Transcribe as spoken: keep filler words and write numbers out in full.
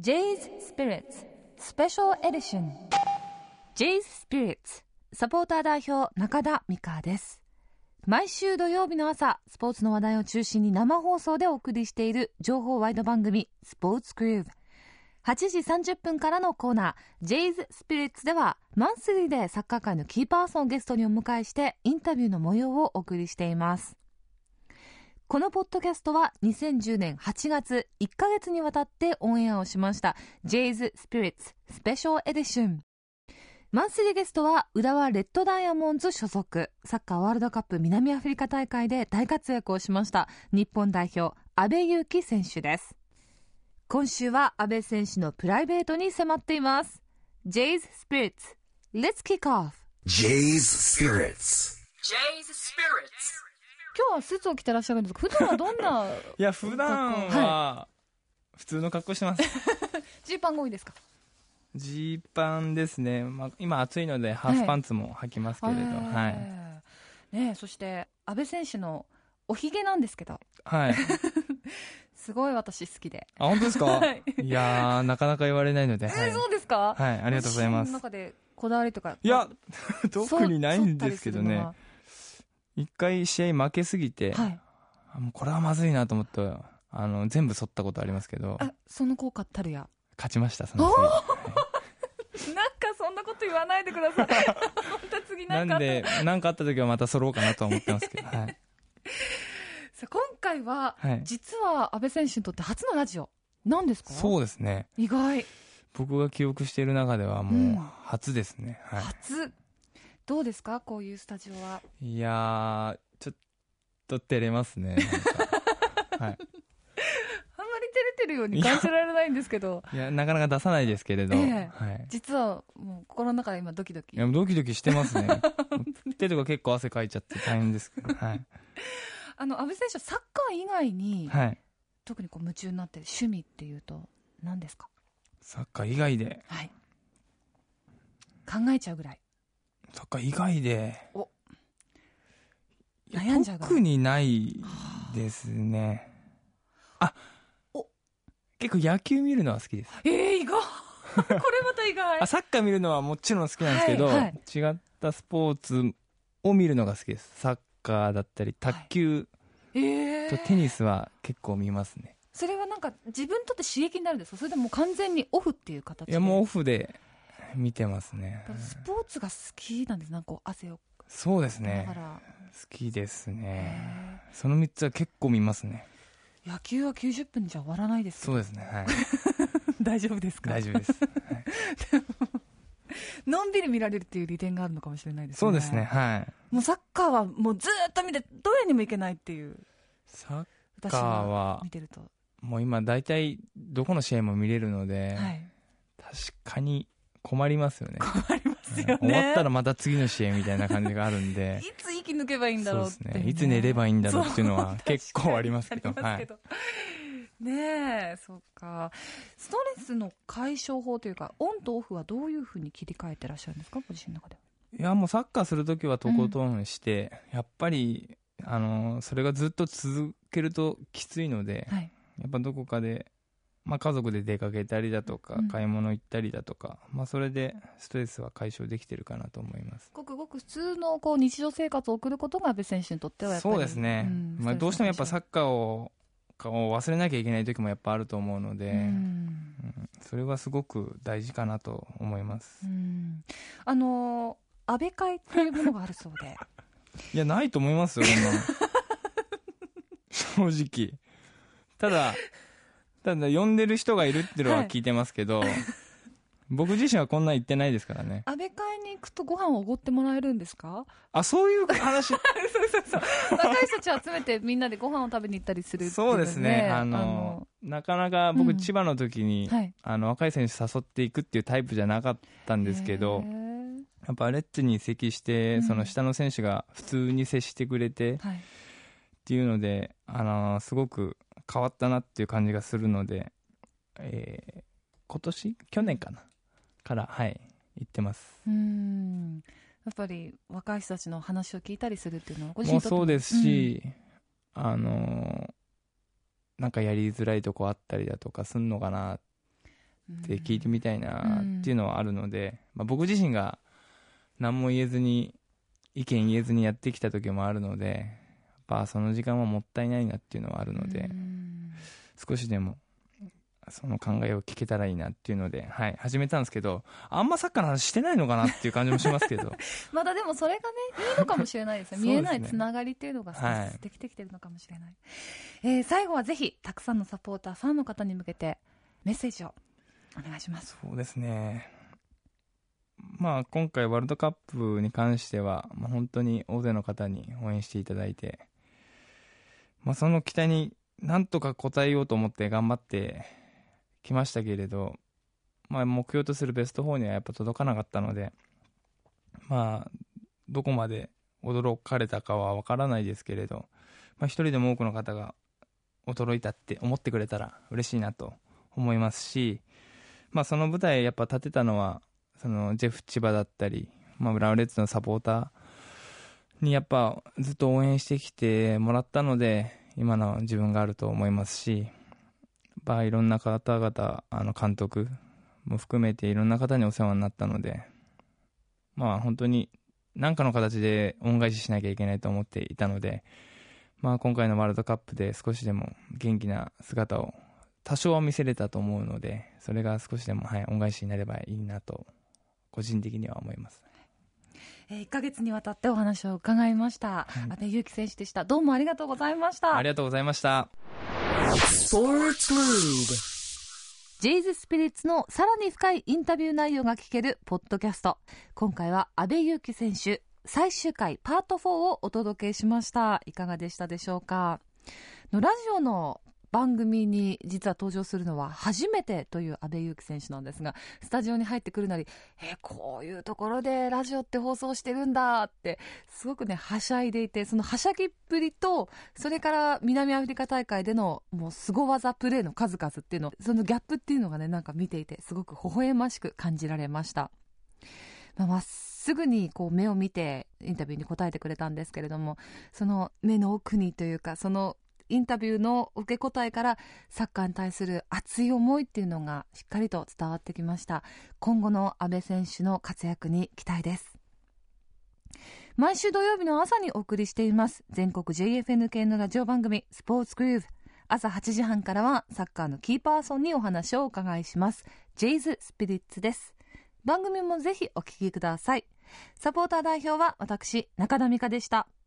Jay's Spirits Special Edition Jay's Spirits サポーター代表中田美香です。毎週土曜日の朝、スポーツの話題を中心に生放送でお送りしている情報ワイド番組スポーツグルーヴ。はちじさんじゅっぷんからのコーナー Jay's Spirits ではマンスリーでサッカー界のキーパーソンをゲストにお迎えしてインタビューの模様をお送りしています。このポッドキャストはにせんじゅうねんはちがついっかげつにわたってオンエアをしました Jay's Spirits Special Edition。マンスリーゲストは浦和レッドダイヤモンズ所属、サッカーワールドカップ南アフリカ大会で大活躍をしました日本代表阿部勇樹選手です。今週は阿部選手のプライベートに迫っています。 Jay's Spirits Let's kick off Jay's Spirits Jay's Spirits。 今日はスーツを着てらっしゃるんですか？普段はどんないや普段は普通の格好してます。 ジーパンが多いですか？ ジーパンですね、まあ、今暑いのでハーフパンツも履きますけれど、はいはい、 ね、そして阿部選手のおひげなんですけど、 はい、 すごい私好きで。 あ、本当ですか？はい、いやーなかなか言われないので、 えーはい、そうですか？ はい、ありがとうございます。 その中でこだわりとか？ いや特にないんですけどね、一回試合負けすぎて、はい、もうこれはまずいなと思ってあの全部剃ったことありますけど、 あ、その効果たるや勝ちました。その次なんかそんなこと言わないでください。また次なんかあったなんでなんかあった時はまた剃ろうかなとは思ってますけど、はい、 さあ今回は、 はい、実は阿部選手にとって初のラジオなんですか？ そうですね、 意外。 僕が記憶している中ではもう初ですね、うん、はい、 初。どうですかこういうスタジオは？ いやーちょっと照れますね、なんか、はい、 あんまり照れてるように感じられないんですけど。 いや、いやなかなか出さないですけれど、 ええ、 はい、 実はもう心の中で今ドキドキ。 いやドキドキしてますね。手とか結構汗かいちゃって大変ですけど、はい、 あの阿部選手はサッカー以外に、 はい、 特にこう夢中になってる趣味っていうと何ですか？ サッカー以外で、 はい、考えちゃうぐらい。 サッカー以外でお悩んじゃうぐらい。 特にないですね。あ、お結構野球見るのは好きです。 えー、意外。これまた意外。 あ、サッカー見るのはもちろん好きなんですけど、はいはい、違ったスポーツを見るのが好きです。サッカーだったり卓球とテニスは結構見ますね。 それはなんか自分にとって刺激になるんですか？それでも完全にオフっていう形で？ いやもうオフで見てますね。 スポーツが好きなんです。なんか汗を。 そうですね、好きですね。そのみっつは結構見ますね。 野球はきゅうじゅっぷんじゃ終わらないです。 そうですね、はい、 大丈夫ですか？ 大丈夫です、はい、 のんびり見られるっていう利点があるのかもしれないですね。 そうですね、はい、 もうサッカーはもうずっと見てどれにもいけないっていう。 サッカーは見てるともう今大体どこの試合も見れるので、はい、確かに困りますよね。 困りますよね。 終わったらまた次の試合みたいな感じがあるんでいつ息抜けばいいんだろうって、ね、 そうですね、いつ寝ればいいんだろうっていうのは結構ありますけど、はい、 ねえ、そうか。ストレスの解消法というかオンとオフはどういうふうに切り替えてらっしゃるんですか？ご自身の中では。 いやもうサッカーするときはとことんして、うん、やっぱりあのそれがずっと続けるときついので、はい、やっぱどこかで、まあ、家族で出かけたりだとか、うん、買い物行ったりだとか、まあ、それでストレスは解消できてるかなと思います。 ごくごく普通のこう日常生活を送ることが阿部選手にとってはやっぱりそうですね、うんまあ、どうしてもやっぱサッカーを忘れなきゃいけない時もやっぱあると思うので、うんうん、それはすごく大事かなと思います。 うん、あの阿部会というものがあるそうでいやないと思いますよ、正直。ただただ呼んでる人がいるっていうのは聞いてますけど、はい、僕自身はこんな言ってないですからね。 阿部会に行くとご飯をおごってもらえるんですか？ あ、そういう話そうそうそう若い人たちを集めてみんなでご飯を食べに行ったりするっていう、ね、 そうですね、あのあのなかなか僕、うん、千葉の時に、はい、あの若い選手誘っていくっていうタイプじゃなかったんですけど、やっぱレッツに移籍して、うん、その下の選手が普通に接してくれて、はい、っていうので、あのすごく変わったなっていう感じがするので、えー、今年去年かなからはい行ってます。 うーん、やっぱり若い人たちの話を聞いたりするっていうのはご自身にとってももうそうですし、うん、あのなんかやりづらいとこあったりだとかすんのかな。 って聞いてみたいなっていうのはあるので、まあ、僕自身が何も言えずに意見言えずにやってきた時もあるので、やっぱその時間はもったいないなっていうのはあるので、少しでもその考えを聞けたらいいなっていうので、はい、始めたんですけど、あんまサッカーの話してないのかなっていう感じもしますけどまだでもそれがねいいのかもしれないですね見えないつながりっていうのができてきてるのかもしれない、はい。えー、最後はぜひたくさんのサポーターファンの方に向けてメッセージをお願いします。 そうですね、まあ今回ワールドカップに関しては、まあ、本当に大勢の方に応援していただいて、まあ、その期待になんとか応えようと思って頑張ってきましたけれど、まあ、目標とするベストよんにはやっぱ届かなかったので、まあどこまで驚かれたかは分からないですけれど、まあ、一人でも多くの方が驚いたって思ってくれたら嬉しいなと思いますし、まあ、その舞台やっぱ立てたのはそのジェフ千葉だったり、まあ、浦和レッズのサポーターにやっぱずっと応援してきてもらったので今の自分があると思いますし、まあ、いろんな方々、あの監督も含めていろんな方にお世話になったので、まあ本当に何かの形で恩返ししなきゃいけないと思っていたので、まあ、今回のワールドカップで少しでも元気な姿を多少は見せれたと思うので、それが少しでも、はい、恩返しになればいいなと個人的には思います。 えー、いっかげつにわたってお話を伺いました、はい、阿部勇樹選手でした。どうもありがとうございました。 ありがとうございました。 スポーツグループジェイズスピリッツのさらに深いインタビュー内容が聞けるポッドキャスト、今回は阿部勇樹選手最終回パートフォーをお届けしました。いかがでしたでしょうか。のラジオの番組に実は登場するのは初めてという阿部勇樹選手なんですが、スタジオに入ってくるなり、えー、こういうところでラジオって放送してるんだってすごくねはしゃいでいて、そのはしゃぎっぷりと、それから南アフリカ大会でのもう凄技プレーの数々っていうの、そのギャップっていうのがね、なんか見ていてすごく微笑ましく感じられました。まあ、まっすぐにこう目を見てインタビューに答えてくれたんですけれども、その目の奥にというか、そのインタビューの受け答えからサッカーに対する熱い思いっていうのがしっかりと伝わってきました。今後の阿部選手の活躍に期待です。毎週土曜日の朝にお送りしています全国 ジェイエフエヌ 系のラジオ番組スポーツグルーヴ。朝はちじはんからはサッカーのキーパーソンにお話をお伺いします。ジェイズスピリッツです。番組もぜひお聞きください。サポーター代表は私中田美香でした。